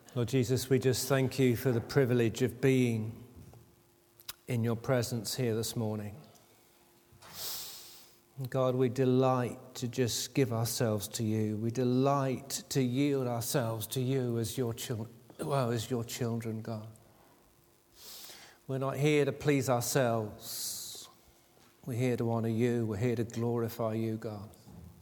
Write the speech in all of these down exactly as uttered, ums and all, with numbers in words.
Lord Jesus, we just thank you for the privilege of being in your presence here this morning. God, we delight to just give ourselves to you. We delight to yield ourselves to you as your children, well, as your children, God. We're not here to please ourselves. We're here to honor you. We're here to glorify you, God.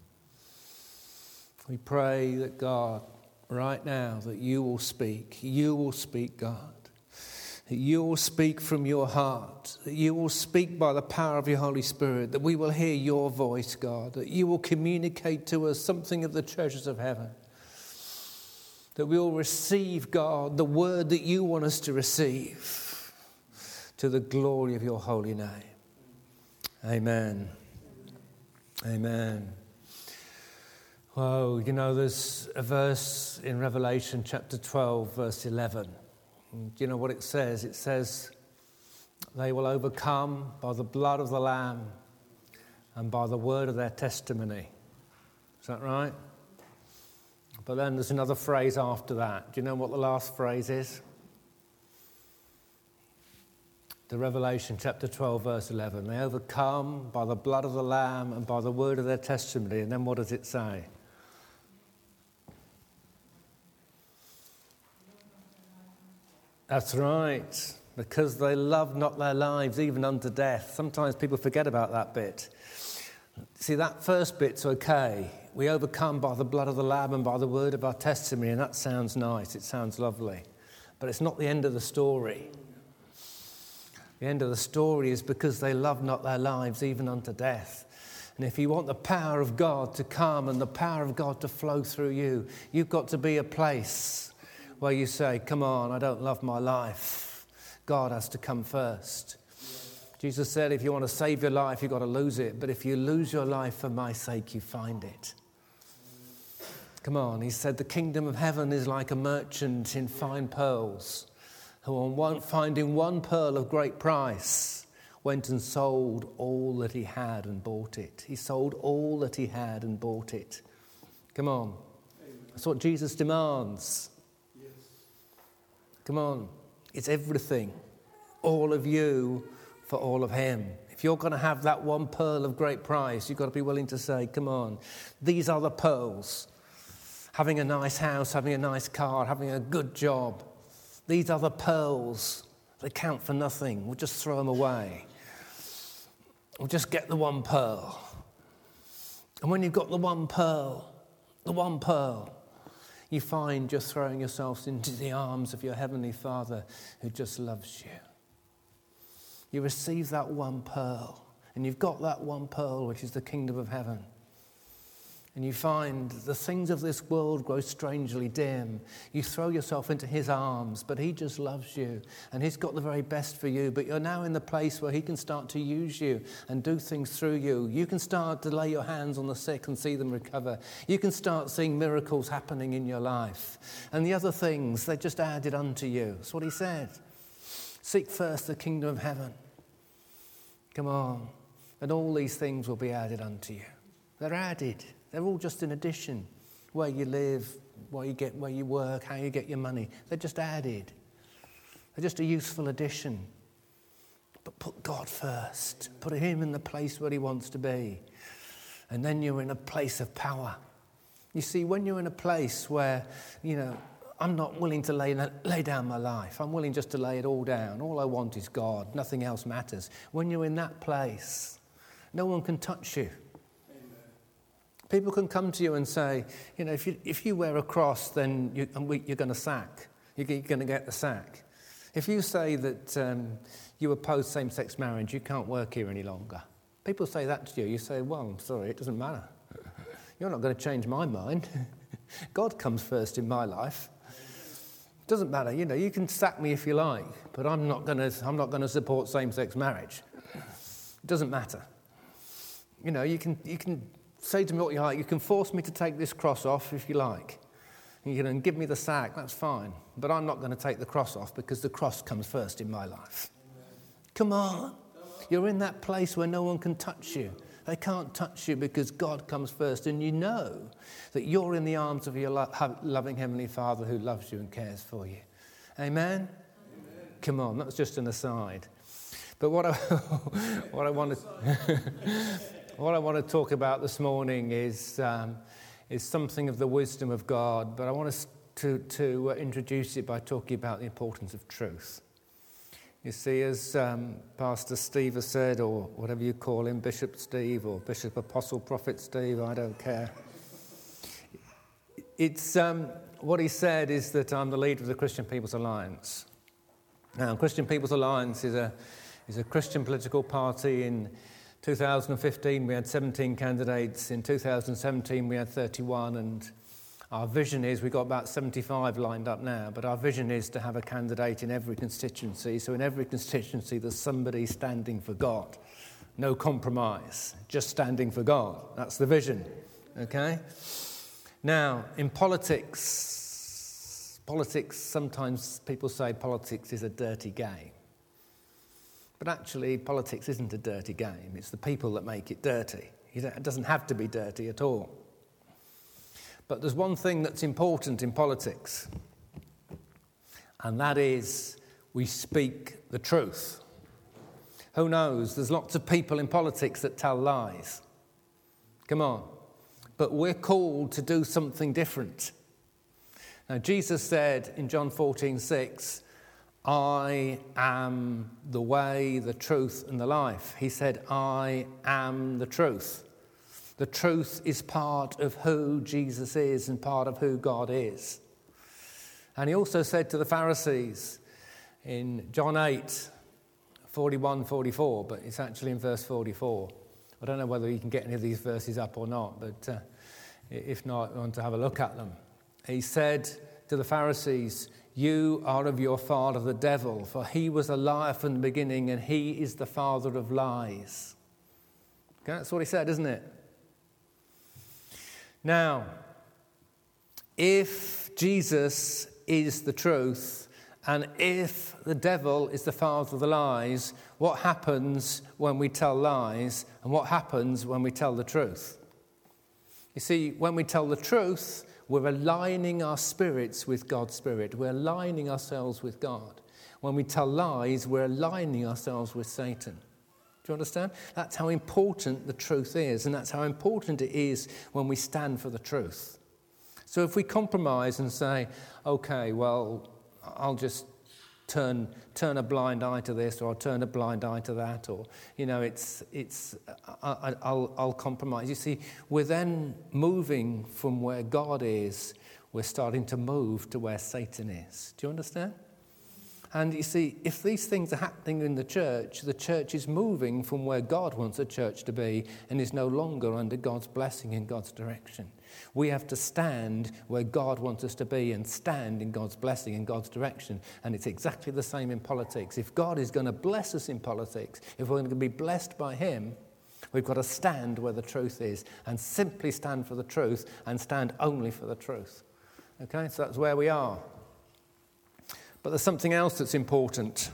We pray that, God, right now, that you will speak. You will speak, God. That you will speak from your heart. That you will speak by the power of your Holy Spirit. That we will hear your voice, God. That you will communicate to us something of the treasures of heaven. That we will receive, God, the word that you want us to receive to the glory of your holy name. Amen. Amen. Well, you know, there's a verse in Revelation chapter twelve, verse eleven. And do you know what it says? It says, they will overcome by the blood of the Lamb and by the word of their testimony. Is that right? But then there's another phrase after that. Do you know what the last phrase is? The Revelation chapter twelve, verse eleven. They overcome by the blood of the Lamb and by the word of their testimony. And then what does it say? That's right, because they love not their lives even unto death. Sometimes people forget about that bit. See, that first bit's okay. We overcome by the blood of the Lamb and by the word of our testimony, and that sounds nice, it sounds lovely. But it's not the end of the story. The end of the story is because they love not their lives even unto death. And if you want the power of God to come and the power of God to flow through you, you've got to be a place where you say, come on, I don't love my life. God has to come first. Jesus said, if you want to save your life, you've got to lose it. But if you lose your life for my sake, you find it. Come on, he said, the kingdom of heaven is like a merchant in fine pearls, who on one, finding one pearl of great price, went and sold all that he had and bought it. He sold all that he had and bought it. Come on. That's what Jesus demands. Come on, it's everything. All of you for all of him. If you're going to have that one pearl of great price, you've got to be willing to say, come on, these are the pearls. Having a nice house, having a nice car, having a good job. These are the pearls. They count for nothing. We'll just throw them away. We'll just get the one pearl. And when you've got the one pearl, the one pearl, you find you're throwing yourselves into the arms of your Heavenly Father who just loves you. You receive that one pearl, and you've got that one pearl, which is the kingdom of heaven. And you find the things of this world grow strangely dim. You throw yourself into his arms, but he just loves you, and he's got the very best for you. But you're now in the place where he can start to use you and do things through you. You can start to lay your hands on the sick and see them recover. You can start seeing miracles happening in your life. And the other things, they're just added unto you. That's what he said. Seek first the kingdom of heaven. Come on. And all these things will be added unto you. They're added. They're all just in addition. Where you live, where you get, where you work, how you get your money. They're just added. They're just a useful addition. But put God first. Put him in the place where he wants to be. And then you're in a place of power. You see, when you're in a place where, you know, I'm not willing to lay, lay down my life. I'm willing just to lay it all down. All I want is God. Nothing else matters. When you're in that place, no one can touch you. People can come to you and say, you know, if you if you wear a cross, then you, you're going to sack. You're going to get the sack. If you say that um, you oppose same-sex marriage, you can't work here any longer. People say that to you. You say, well, I'm sorry, it doesn't matter. You're not going to change my mind. God comes first in my life. It doesn't matter. You know, you can sack me if you like, but I'm not going to. I'm not going to support same-sex marriage. It doesn't matter. You know, you can you can. Say to me what you like. You can force me to take this cross off if you like. You can give me the sack, that's fine. But I'm not going to take the cross off because the cross comes first in my life. Amen. Come on. You're in that place where no one can touch you. They can't touch you because God comes first, and you know that you're in the arms of your lo- loving Heavenly Father who loves you and cares for you. Amen? Amen. Come on, that's just an aside. But what I, what I want to what I want to talk about this morning is um, is something of the wisdom of God. But I want us to to uh, introduce it by talking about the importance of truth. You see, as um, Pastor Steve has said, or whatever you call him, Bishop Steve or Bishop Apostle Prophet Steve, I don't care. It's um, what he said is that I'm the leader of the Christian People's Alliance. Now, Christian People's Alliance is a is a Christian political party. In two thousand fifteen, we had seventeen candidates. In two thousand seventeen, we had thirty-one, and our vision is, we've got about seventy-five lined up now, but our vision is to have a candidate in every constituency. So in every constituency, there's somebody standing for God. No compromise, just standing for God. That's the vision, okay? Now, in politics, politics, sometimes people say politics is a dirty game. But actually, politics isn't a dirty game. It's the people that make it dirty. It doesn't have to be dirty at all. But there's one thing that's important in politics, and that is we speak the truth. Who knows? There's lots of people in politics that tell lies. Come on. But we're called to do something different. Now, Jesus said in John fourteen six, I am the way, the truth, and the life. He said, I am the truth. The truth is part of who Jesus is and part of who God is. And he also said to the Pharisees in John eight, forty-one, forty-four, but it's actually in verse forty-four. I don't know whether you can get any of these verses up or not, but uh, if not, I want to have a look at them. He said to the Pharisees, you are of your father the devil, for he was a liar from the beginning and he is the father of lies. Okay, that's what he said, isn't it? Now, if Jesus is the truth, and if the devil is the father of the lies, what happens when we tell lies, and what happens when we tell the truth? You see, when we tell the truth, we're aligning our spirits with God's Spirit. We're aligning ourselves with God. When we tell lies, we're aligning ourselves with Satan. Do you understand? That's how important the truth is, and that's how important it is when we stand for the truth. So if we compromise and say, okay, well, I'll just turn turn a blind eye to this, or I'll turn a blind eye to that, or, you know, it's it's I, I'll I'll compromise. You see, we're then moving from where God is, we're starting to move to where Satan is. Do you understand? And you see, if these things are happening in the church, the church is moving from where God wants the church to be and is no longer under God's blessing and God's direction. We have to stand where God wants us to be and stand in God's blessing and God's direction. And it's exactly the same in politics. If God is going to bless us in politics, if we're going to be blessed by him, we've got to stand where the truth is and simply stand for the truth and stand only for the truth. Okay, so that's where we are. But there's something else that's important.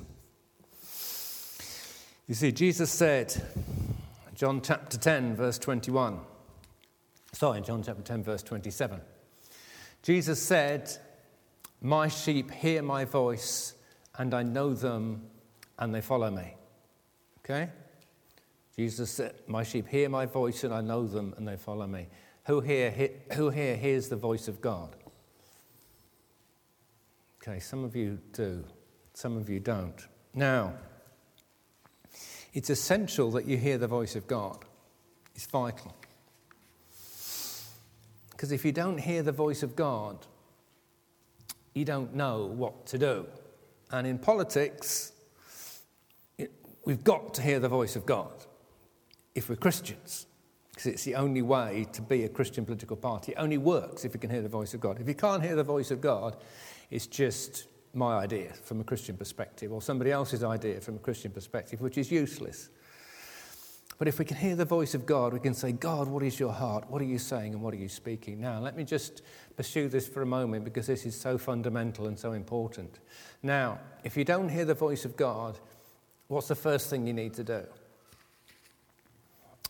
You see, Jesus said, John chapter ten, verse twenty-one. Sorry, John chapter ten, verse twenty-seven. Jesus said, my sheep hear my voice, and I know them, and they follow me. Okay? Jesus said, my sheep hear my voice, and I know them, and they follow me. Who here, he, who here hears the voice of God? Okay, some of you do, some of you don't. Now, it's essential that you hear the voice of God. It's vital. Because if you don't hear the voice of God, you don't know what to do. And in politics, it, we've got to hear the voice of God if we're Christians. Because it's the only way to be a Christian political party. It only works if you can hear the voice of God. If you can't hear the voice of God, it's just my idea from a Christian perspective, or somebody else's idea from a Christian perspective, which is useless. But if we can hear the voice of God, we can say, God, what is your heart? What are you saying and what are you speaking? Now, let me just pursue this for a moment because this is so fundamental and so important. Now, if you don't hear the voice of God, what's the first thing you need to do?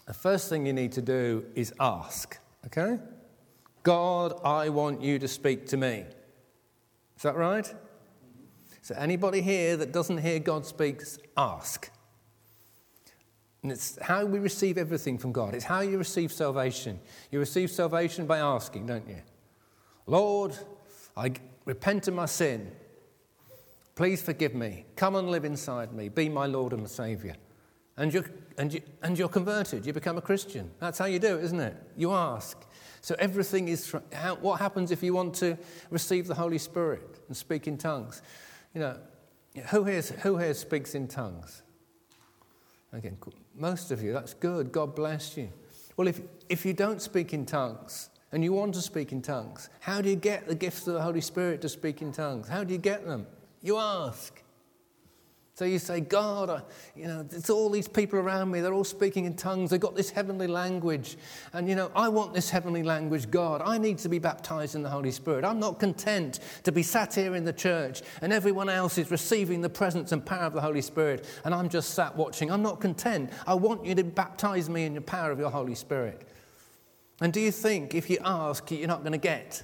the first thing you need to do is ask, okay? God, I want you to speak to me. Is that right? So anybody here that doesn't hear God speak, ask. And it's how we receive everything from God. It's how you receive salvation. You receive salvation by asking, don't you? Lord, I repent of my sin. Please forgive me. Come and live inside me. Be my Lord and my Saviour. And you're, and, you, and you're converted. You become a Christian. That's how you do it, isn't it? You ask. So everything is... How, what happens if you want to receive the Holy Spirit and speak in tongues? You know, who here, who here speaks in tongues? Again, most of you, that's good. God bless you. Well, if, if you don't speak in tongues and you want to speak in tongues, how do you get the gifts of the Holy Spirit to speak in tongues? How do you get them? You ask. So you say, God, I, you know, it's all these people around me. They're all speaking in tongues. They've got this heavenly language. And, you know, I want this heavenly language, God. I need to be baptized in the Holy Spirit. I'm not content to be sat here in the church and everyone else is receiving the presence and power of the Holy Spirit and I'm just sat watching. I'm not content. I want you to baptize me in the power of your Holy Spirit. And do you think if you ask, you're not going to get?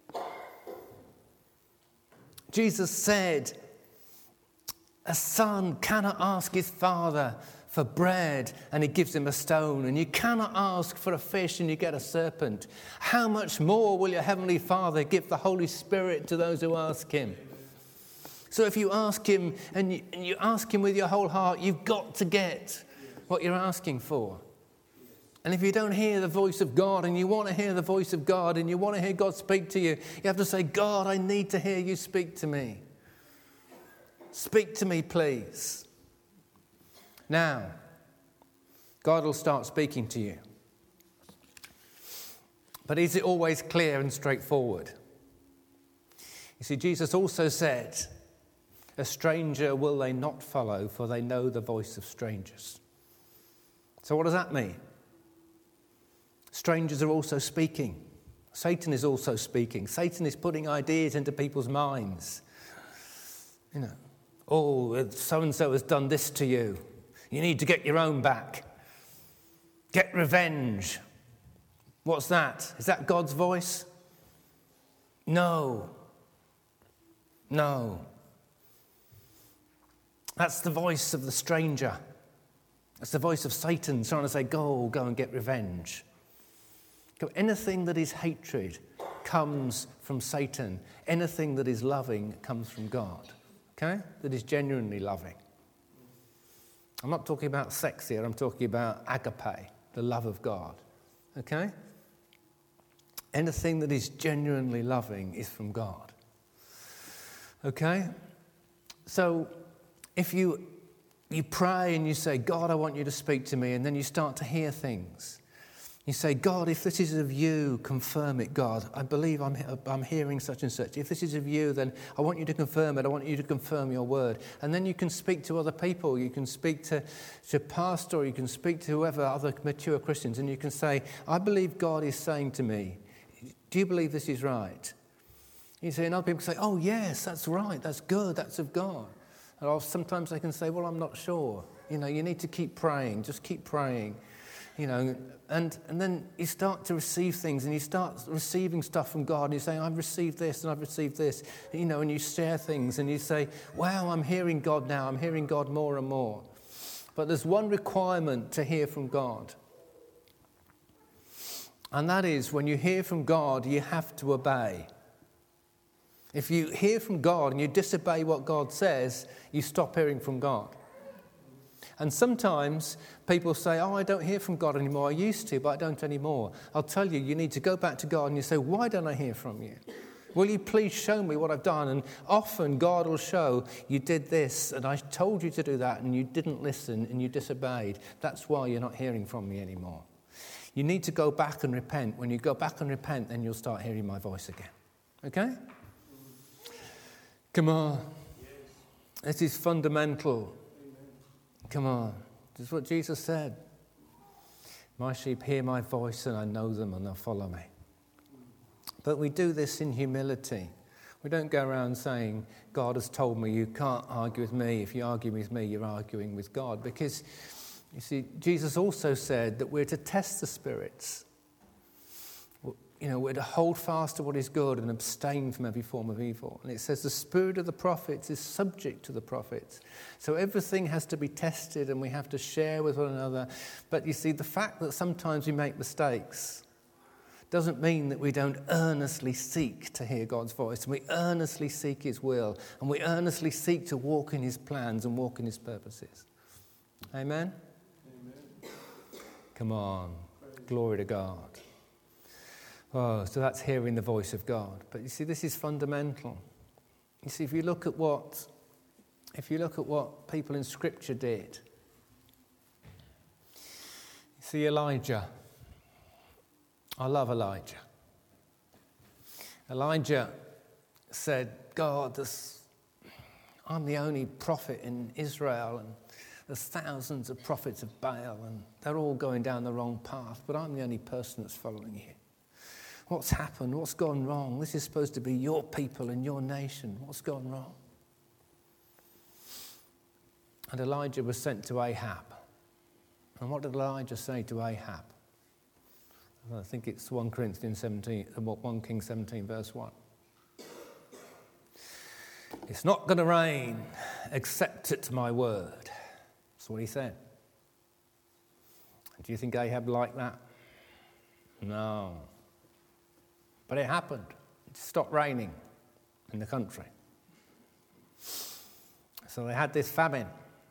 Jesus said, a son cannot ask his father for bread and he gives him a stone, and you cannot ask for a fish and you get a serpent. How much more will your heavenly Father give the Holy Spirit to those who ask him? So if you ask him and you, and you ask him with your whole heart, you've got to get what you're asking for. And if you don't hear the voice of God and you want to hear the voice of God and you want to hear God speak to you, you have to say, God, I need to hear you speak to me. Speak to me, please. Now, God will start speaking to you. But is it always clear and straightforward? You see, Jesus also said, a stranger will they not follow, for they know the voice of strangers. So what does that mean? Strangers are also speaking. Satan is also speaking. Satan is putting ideas into people's minds. You know, oh, so-and-so has done this to you. You need to get your own back. Get revenge. What's that? Is that God's voice? No. No. That's the voice of the stranger. That's the voice of Satan trying to say, go, go and get revenge. Anything that is hatred comes from Satan. Anything that is loving comes from God. Okay? That is genuinely loving. I'm not talking about sex here. I'm talking about agape, the love of God. Okay? Anything that is genuinely loving is from God. Okay? So if you you pray and you say, God, I want you to speak to me, and then you start to hear things. You say, God, if this is of you, confirm it, God. I believe I'm, I'm hearing such and such. If this is of you, then I want you to confirm it. I want you to confirm your word. And then you can speak to other people. You can speak to, to pastor, or you can speak to whoever, other mature Christians, and you can say, I believe God is saying to me, do you believe this is right? You say, and other people say, oh, yes, that's right. That's good. That's of God. And sometimes they can say, well, I'm not sure. You know, you need to keep praying. Just keep praying. You know, and, and then you start to receive things, and you start receiving stuff from God, and you say, I've received this, and I've received this, you know, and you share things, and you say, wow, I'm hearing God now, I'm hearing God more and more. But there's one requirement to hear from God. And that is, when you hear from God, you have to obey. If you hear from God and you disobey what God says, you stop hearing from God. And sometimes people say, oh, I don't hear from God anymore. I used to, but I don't anymore. I'll tell you, you need to go back to God and you say, why don't I hear from you? Will you please show me what I've done? And often God will show, you did this, and I told you to do that, and you didn't listen, and you disobeyed. That's why you're not hearing from me anymore. You need to go back and repent. When you go back and repent, then you'll start hearing my voice again. Okay? Come on. This is fundamental. Come on. This is what Jesus said. My sheep hear my voice and I know them and they'll follow me. But we do this in humility. We don't go around saying, God has told me you can't argue with me. If you argue with me, you're arguing with God. Because You see, Jesus also said that we're to test the spirits. You know, we're to hold fast to what is good and abstain from every form of evil. And it says the spirit of the prophets is subject to the prophets. So everything has to be tested and we have to share with one another. But you see, the fact that sometimes we make mistakes doesn't mean that we don't earnestly seek to hear God's voice. And we earnestly seek his will. And we earnestly seek to walk in his plans and walk in his purposes. Amen? Amen. Come on. Glory to God. Oh, so that's hearing the voice of God. But you see, this is fundamental. You see, if you look at what, if you look at what people in Scripture did, you see Elijah. I love Elijah. Elijah said, God, this, I'm the only prophet in Israel, and there's thousands of prophets of Baal, and they're all going down the wrong path, but I'm the only person that's following you. What's happened? What's gone wrong? This is supposed to be your people and your nation. What's gone wrong? And Elijah was sent to Ahab. And what did Elijah say to Ahab? I think it's First Corinthians seventeen, First Kings seventeen, verse one. It's not going to rain except at my word. That's what he said. Do you think Ahab liked that? No. But it happened. It stopped raining in the country. So they had this famine.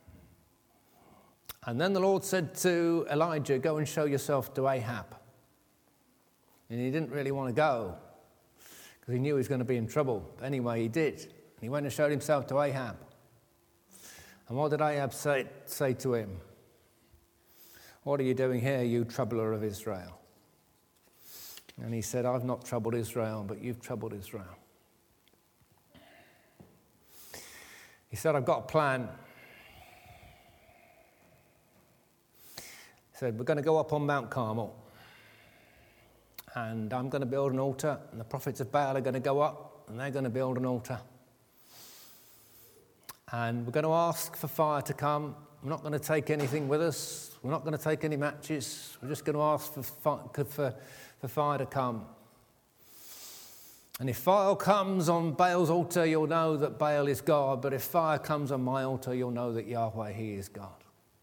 And then the Lord said to Elijah, go and show yourself to Ahab. And he didn't really want to go because he knew he was going to be in trouble. But anyway, he did. And he went and showed himself to Ahab. And what did Ahab say, say to him? What are you doing here, you troubler of Israel? And he said, I've not troubled Israel, but you've troubled Israel. He said, I've got a plan. He said, we're going to go up on Mount Carmel. And I'm going to build an altar. And the prophets of Baal are going to go up. And they're going to build an altar. And we're going to ask for fire to come. We're not going to take anything with us. We're not going to take any matches. We're just going to ask for fire, for, for fire to come. And if fire comes on Baal's altar, you'll know that Baal is God. But if fire comes on my altar, you'll know that Yahweh, he is God.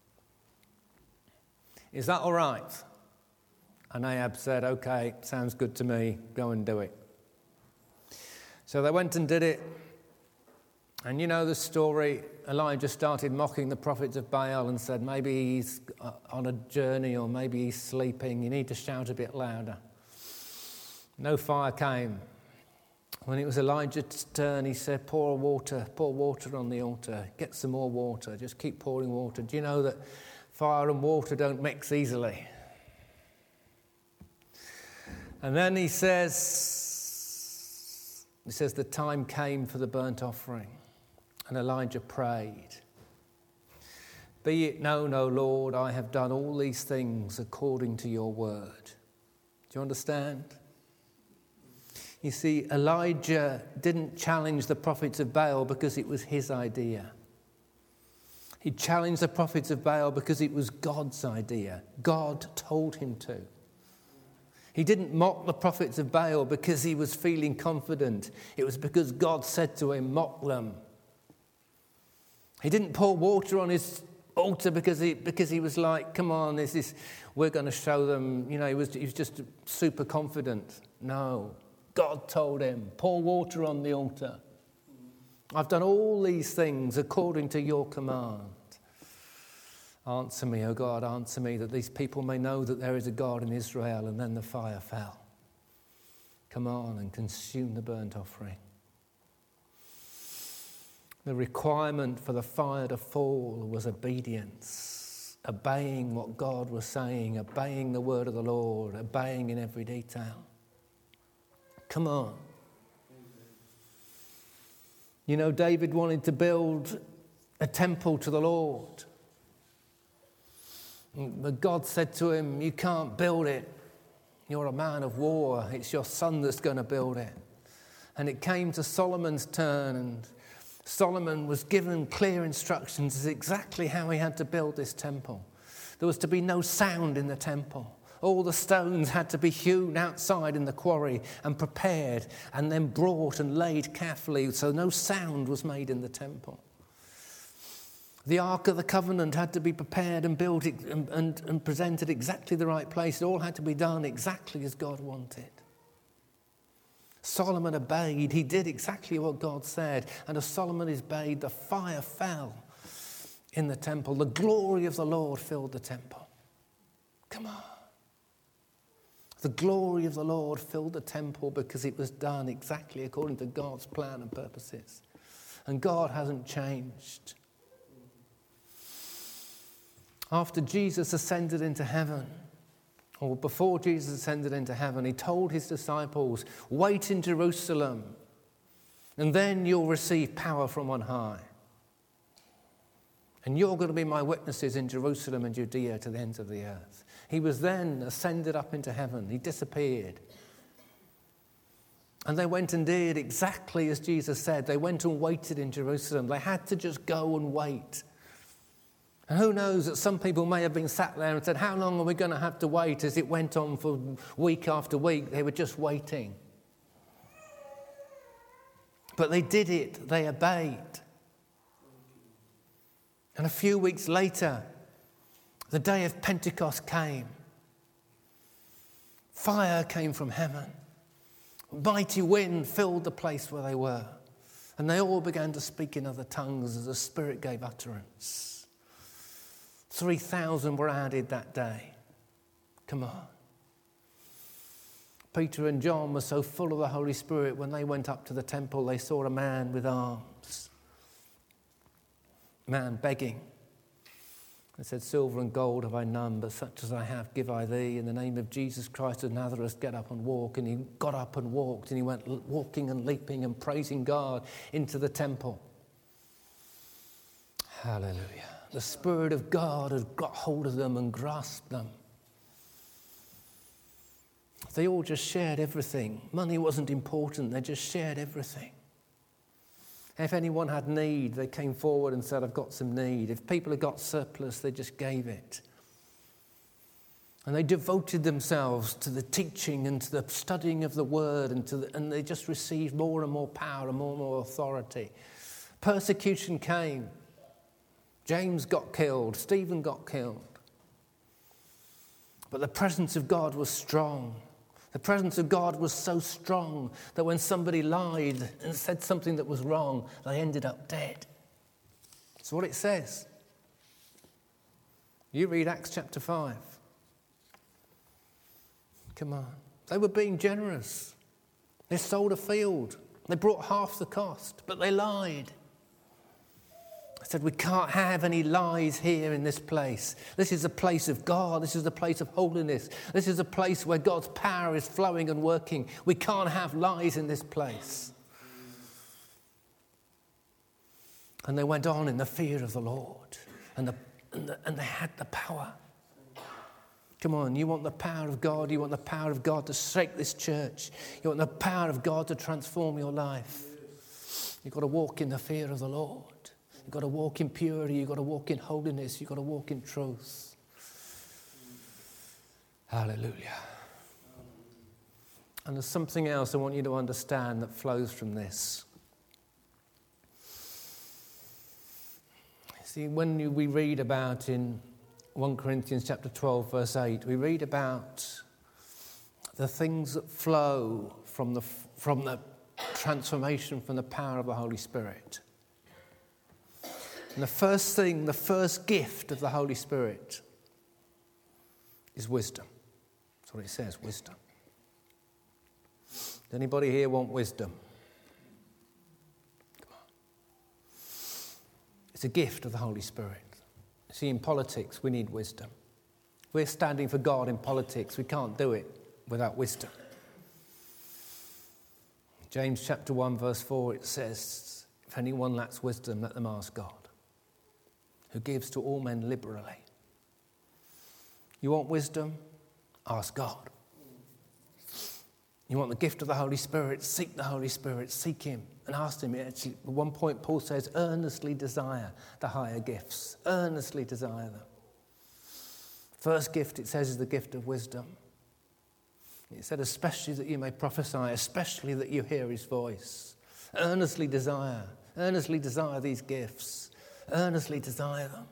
Is that all right? And Ahab said, okay, sounds good to me. Go and do it. So they went and did it. And you know the story. Elijah started mocking the prophets of Baal and said, maybe he's on a journey or maybe he's sleeping. You need to shout a bit louder. No fire came. When it was Elijah's turn, he said, pour water, pour water on the altar. Get some more water. Just keep pouring water. Do you know that fire and water don't mix easily? And then he says, he says, the time came for the burnt offering. And Elijah prayed, be it known, O Lord, I have done all these things according to your word. Do you understand? You see, Elijah didn't challenge the prophets of Baal because it was his idea. He challenged the prophets of Baal because it was God's idea. God told him to. He didn't mock the prophets of Baal because he was feeling confident. It was because God said to him, mock them. He didn't pour water on his altar because he because he was like, come on, this is, we're going to show them. You know, he was, he was just super confident. No, God told him, pour water on the altar. I've done all these things according to your command. Answer me, O God, answer me, that these people may know that there is a God in Israel. And then the fire fell. Come on and consume the burnt offering. The requirement for the fire to fall was obedience, obeying what God was saying, obeying the word of the Lord, obeying in every detail. Come on. You know, David wanted to build a temple to the Lord. But God said to him, you can't build it. You're a man of war. It's your son that's going to build it. And it came to Solomon's turn, and Solomon was given clear instructions as exactly how he had to build this temple. There was to be no sound in the temple. All the stones had to be hewn outside in the quarry and prepared and then brought and laid carefully, so no sound was made in the temple. The Ark of the Covenant had to be prepared and built and, and, and presented exactly the right place. It all had to be done exactly as God wanted. Solomon obeyed. He did exactly what God said. And as Solomon obeyed, the fire fell in the temple. The glory of the Lord filled the temple. Come on. The glory of the Lord filled the temple because it was done exactly according to God's plan and purposes. And God hasn't changed. After Jesus ascended into heaven, or before Jesus ascended into heaven, he told his disciples, wait in Jerusalem, and then you'll receive power from on high. And you're going to be my witnesses in Jerusalem and Judea to the ends of the earth. He was then ascended up into heaven. He disappeared. And they went and did exactly as Jesus said. They went and waited in Jerusalem. They had to just go and wait. And who knows that some people may have been sat there and said, how long are we going to have to wait? As it went on for week after week, they were just waiting. But they did it. They obeyed. And a few weeks later, the day of Pentecost came. Fire came from heaven. A mighty wind filled the place where they were. And they all began to speak in other tongues as the Spirit gave utterance. three thousand were added that day. Come on. Peter and John were so full of the Holy Spirit, when they went up to the temple, they saw a man with arms. Man begging. They said, silver and gold have I none, but such as I have give I thee. In the name of Jesus Christ of Nazareth, get up and walk. And he got up and walked, and he went walking and leaping and praising God into the temple. Hallelujah. The Spirit of God had got hold of them and grasped them. They all just shared everything. Money wasn't important. They just shared everything. If anyone had need, they came forward and said, I've got some need. If people had got surplus, they just gave it. And they devoted themselves to the teaching and to the studying of the word, and, to the, and they just received more and more power and more and more authority. Persecution came. James got killed. Stephen got killed. But the presence of God was strong. The presence of God was so strong that when somebody lied and said something that was wrong, they ended up dead. That's what it says. You read Acts chapter five. Come on. They were being generous. They sold a field. They brought half the cost, but they lied. I said, we can't have any lies here in this place. This is a place of God. This is a place of holiness. This is a place where God's power is flowing and working. We can't have lies in this place. And they went on in the fear of the Lord. And, the, and, the, and they had the power. Come on, you want the power of God. You want the power of God to shake this church. You want the power of God to transform your life. You've got to walk in the fear of the Lord. You've got to walk in purity. You've got to walk in holiness. You've got to walk in truth. Hallelujah. And there's something else I want you to understand that flows from this. See, when you, we read about in First Corinthians chapter twelve, verse eight, we read about the things that flow from the, from the transformation, from the power of the Holy Spirit. And the first thing, the first gift of the Holy Spirit is wisdom. That's what it says, wisdom. Does anybody here want wisdom? Come on. It's a gift of the Holy Spirit. See, in politics, we need wisdom. We're standing for God in politics. We can't do it without wisdom. James chapter one, verse four, it says, if anyone lacks wisdom, let them ask God, who gives to all men liberally. You want wisdom? Ask God. You want the gift of the Holy Spirit? Seek the Holy Spirit. Seek him and ask him. Actually, at one point, Paul says, earnestly desire the higher gifts. Earnestly desire them. First gift, it says, is the gift of wisdom. It said, especially that you may prophesy, especially that you hear his voice. Earnestly desire, earnestly desire these gifts. Earnestly desire them.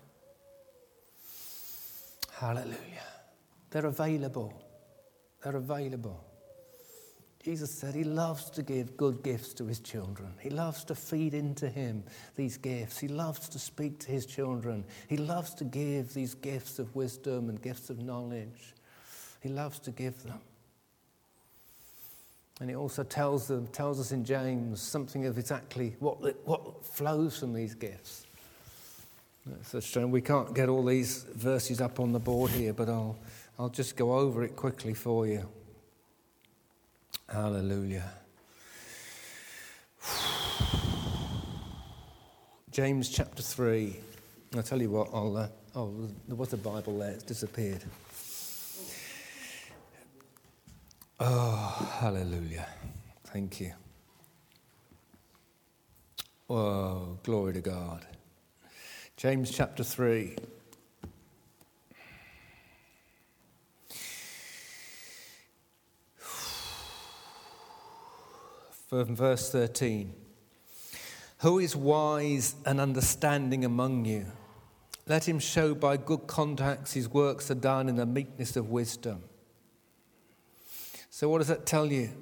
Hallelujah. They're available. They're available. Jesus said he loves to give good gifts to his children. He loves to feed into him these gifts. He loves to speak to his children. He loves to give these gifts of wisdom and gifts of knowledge. He loves to give them. And he also tells them, tells us in James something of exactly what, what flows from these gifts. So strange. We can't get all these verses up on the board here, but I'll, I'll just go over it quickly for you. Hallelujah. James chapter three. I'll tell you what, I'll, uh, oh, there was a Bible there, it's disappeared. Oh, hallelujah. Thank you. Oh, glory to God. James chapter three. From verse thirteen. Who is wise and understanding among you? Let him show by good contacts his works are done in the meekness of wisdom. So what does that tell you?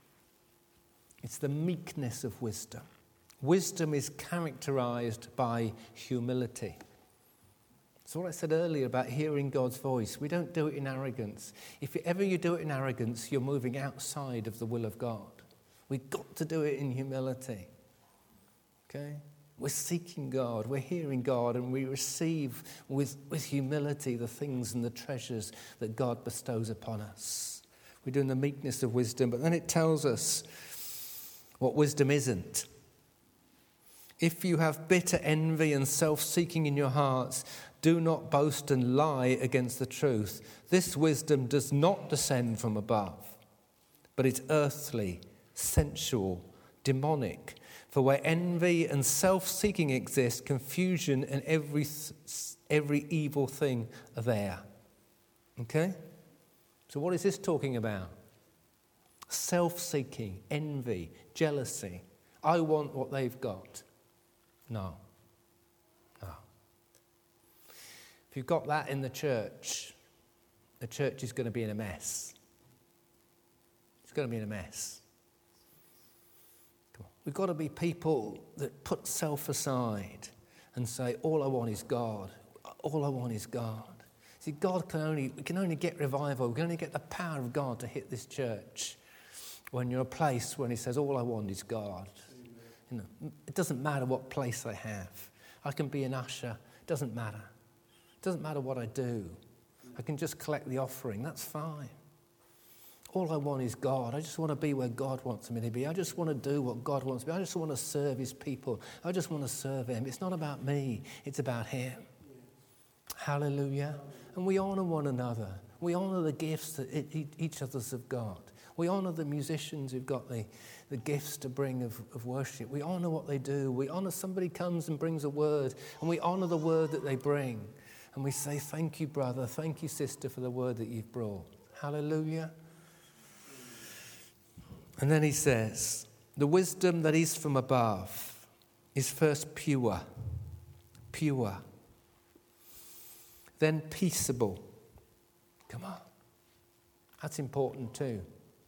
It's the meekness of wisdom. Wisdom is characterized by humility. That's what I said earlier about hearing God's voice. We don't do it in arrogance. If ever you do it in arrogance, you're moving outside of the will of God. We've got to do it in humility. Okay? We're seeking God, we're hearing God, and we receive with, with humility the things and the treasures that God bestows upon us. We're doing the meekness of wisdom, but then it tells us what wisdom isn't. If you have bitter envy and self-seeking in your hearts, do not boast and lie against the truth. This wisdom does not descend from above, but it's earthly, sensual, demonic. For where envy and self-seeking exist, confusion and every every evil thing are there. Okay? So what is this talking about? Self-seeking, envy, jealousy. I want what they've got. No. No. If you've got that in the church, the church is going to be in a mess. It's going to be in a mess. Come on. We've got to be people that put self aside and say, all I want is God. All I want is God. See, God can only, we can only get revival, we can only get the power of God to hit this church when you're a place when he says, all I want is God. You know, it doesn't matter what place I have. I can be an usher, it doesn't matter. It doesn't matter what I do. I can just collect the offering, that's fine. All I want is God. I just want to be where God wants me to be. I just want to do what God wants me. I just want to serve his people. I just want to serve him. It's not about me, it's about him. Hallelujah. And we honour one another. We honour the gifts that each of us have got. We honour the musicians who've got the, the gifts to bring of, of worship. We honour what they do. We honour somebody comes and brings a word, and we honour the word that they bring. And we say, thank you, brother. Thank you, sister, for the word that you've brought. Hallelujah. And then he says, the wisdom that is from above is first pure, pure. Then peaceable. Come on. That's important too.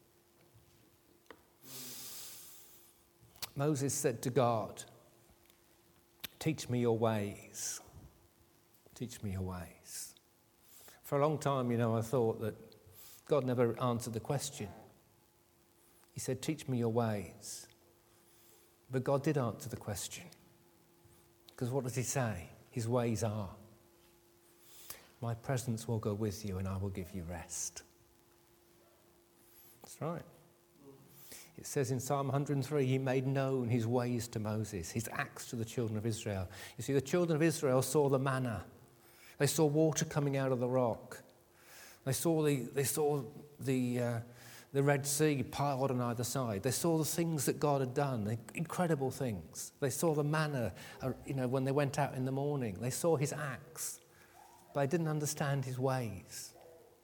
Moses said to God, teach me your ways. Teach me your ways. For a long time, you know, I thought that God never answered the question. He said, teach me your ways. But God did answer the question. Because what does he say? His ways are, my presence will go with you and I will give you rest. That's right. It says in Psalm one hundred three, he made known his ways to Moses, his acts to the children of Israel. You see, the children of Israel saw the manna. They saw water coming out of the rock. They saw the, they saw the, uh, the Red Sea piled on either side. They saw the things that God had done, the incredible things. They saw the manna, uh, you know, when they went out in the morning. They saw his acts. but I didn't understand his ways.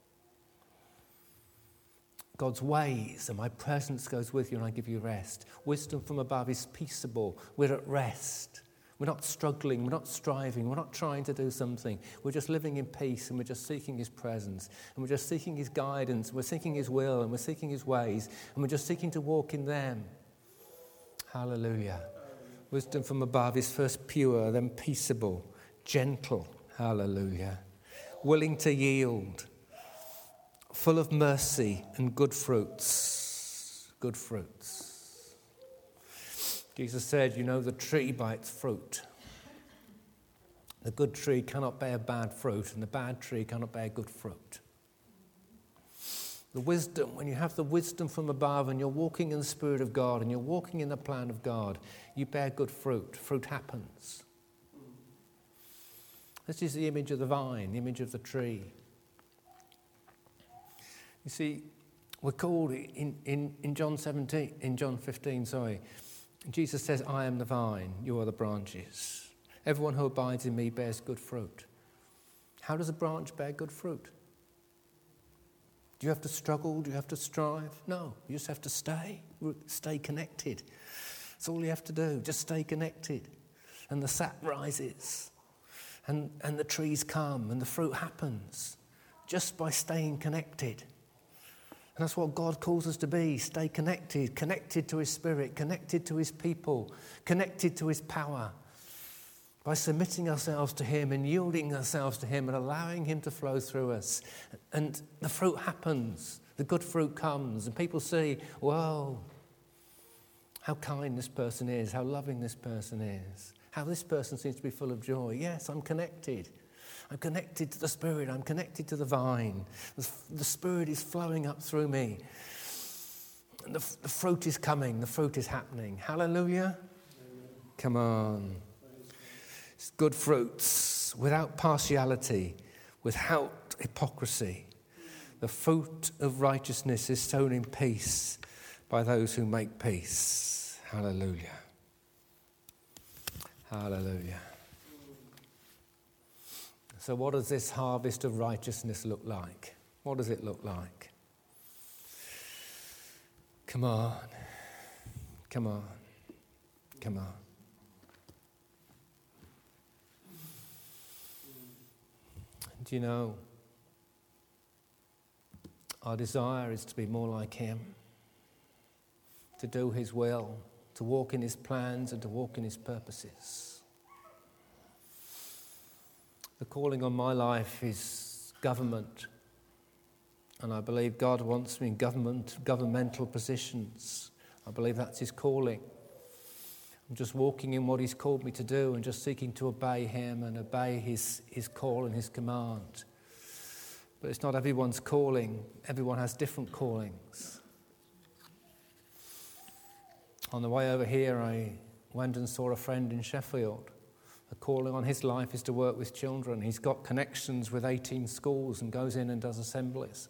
God's ways, and my presence goes with you and I give you rest. Wisdom from above is peaceable. We're at rest. We're not struggling. We're not striving. We're not trying to do something. We're just living in peace, and we're just seeking his presence. And we're just seeking his guidance. We're seeking his will, and we're seeking his ways. And we're just seeking to walk in them. Hallelujah. Wisdom from above is first pure, then peaceable, gentle. Hallelujah. Willing to yield. Full of mercy and good fruits. Good fruits. Jesus said, you know the tree by its fruit. The good tree cannot bear bad fruit, and the bad tree cannot bear good fruit. The wisdom, when you have the wisdom from above and you're walking in the Spirit of God and you're walking in the plan of God, you bear good fruit. Fruit happens. This is the image of the vine, the image of the tree. You see, we're called in, in, in John seventeen, in John fifteen, sorry. Jesus says, I am the vine, you are the branches. Everyone who abides in me bears good fruit. How does a branch bear good fruit? Do you have to struggle? Do you have to strive? No, you just have to stay, stay connected. That's all you have to do, just stay connected. And the sap rises, and, and the trees come, and the fruit happens, just by staying connected. And that's what God calls us to be, stay connected, connected to his Spirit, connected to his people, connected to his power. By submitting ourselves to him and yielding ourselves to him and allowing him to flow through us. And the fruit happens, the good fruit comes, and people see, whoa, how kind this person is, how loving this person is, how this person seems to be full of joy. Yes, I'm connected. I'm connected to the Spirit. I'm connected to the vine. The, the Spirit is flowing up through me. And the, the fruit is coming. The fruit is happening. Hallelujah. Amen. Come on. It's good fruits, without partiality, without hypocrisy. The fruit of righteousness is sown in peace by those who make peace. Hallelujah. Hallelujah. So what does this harvest of righteousness look like? What does it look like? Come on. Come on. Come on. Do you know, our desire is to be more like him, to do his will, to walk in his plans and to walk in his purposes. The calling on my life is government, and I believe God wants me in government, governmental positions. I believe that's his calling. I'm just walking in what he's called me to do and just seeking to obey him and obey his, his call and his command. But it's not everyone's calling. Everyone has different callings. On the way over here, I went and saw a friend in Sheffield. The calling on his life is to work with children. He's got connections with eighteen schools and goes in and does assemblies.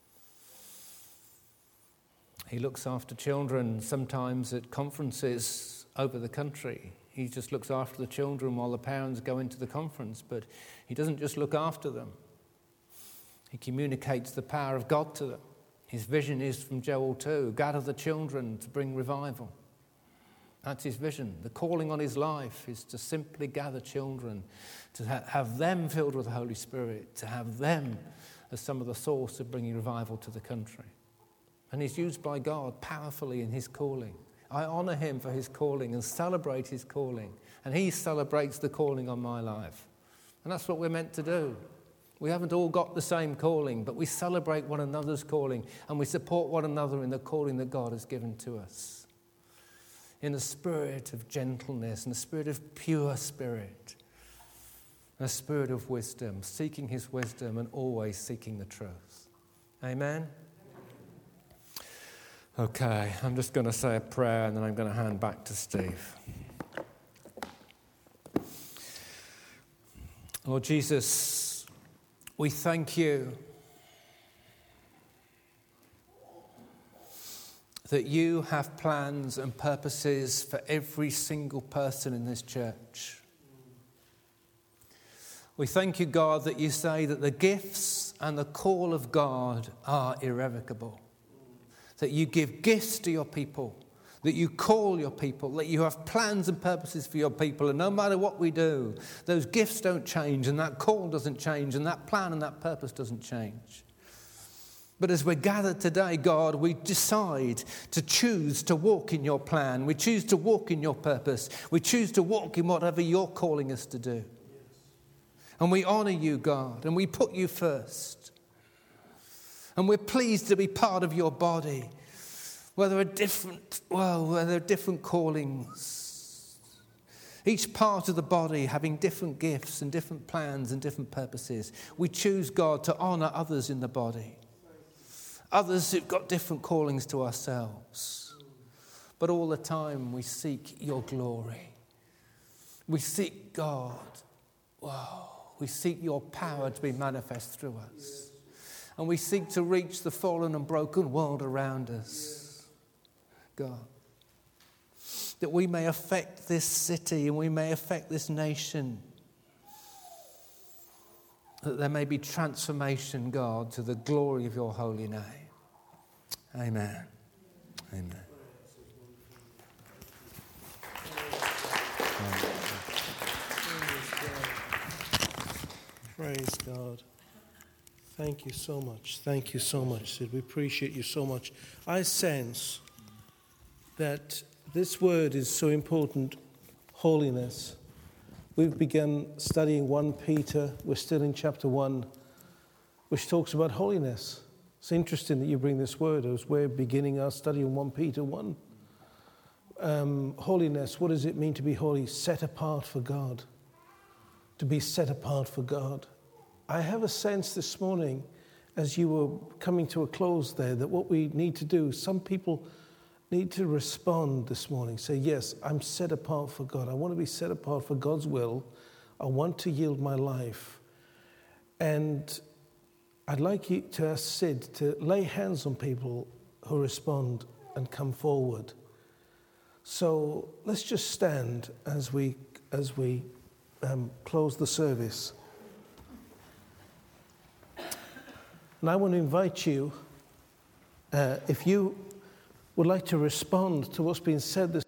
He looks after children sometimes at conferences over the country. He just looks after the children while the parents go into the conference, but he doesn't just look after them. He communicates the power of God to them. His vision is from Joel two, gather the children to bring revival. That's his vision. The calling on his life is to simply gather children, to ha- have them filled with the Holy Spirit, to have them as some of the source of bringing revival to the country. And he's used by God powerfully in his calling. I honour him for his calling and celebrate his calling. And he celebrates the calling on my life. And that's what we're meant to do. We haven't all got the same calling, but we celebrate one another's calling and we support one another in the calling that God has given to us. In a spirit of gentleness, in a spirit of pure spirit, a spirit of wisdom, seeking his wisdom and always seeking the truth. Amen? Okay, I'm just going to say a prayer and then I'm going to hand back to Steve. Lord Jesus, we thank you that you have plans and purposes for every single person in this church. We thank you, God, that you say that the gifts and the call of God are irrevocable. That you give gifts to your people, that you call your people, that you have plans and purposes for your people. And no matter what we do, those gifts don't change, and that call doesn't change, and that plan and that purpose doesn't change. But as we're gathered today, God, we decide to choose to walk in your plan. We choose to walk in your purpose. We choose to walk in whatever you're calling us to do. And we honor you, God, and we put you first. And we're pleased to be part of your body, where there are different, well, where there are different callings. Each part of the body having different gifts and different plans and different purposes. We choose, God, to honor others in the body. Others who've got different callings to ourselves. But all the time we seek your glory. We seek God. Wow. We seek your power to be manifest through us. And we seek to reach the fallen and broken world around us, God. That we may affect this city and we may affect this nation. That there may be transformation, God, to the glory of your holy name. Amen. Amen. Praise God. Thank you so much. Thank you so much, Sid. We appreciate you so much. I sense that this word is so important, holiness. We've begun studying First Peter. We're still in chapter one, which talks about holiness. It's interesting that you bring this word as we're beginning our study in First Peter one. Um, holiness, what does it mean to be holy? Set apart for God. To be set apart for God. I have a sense this morning, as you were coming to a close there, that what we need to do, some people need to respond this morning. Say, yes, I'm set apart for God. I want to be set apart for God's will. I want to yield my life. And I'd like you to ask Sid to lay hands on people who respond and come forward. So let's just stand as we as we um, close the service. And I want to invite you, uh, if you would like to respond to what's been said this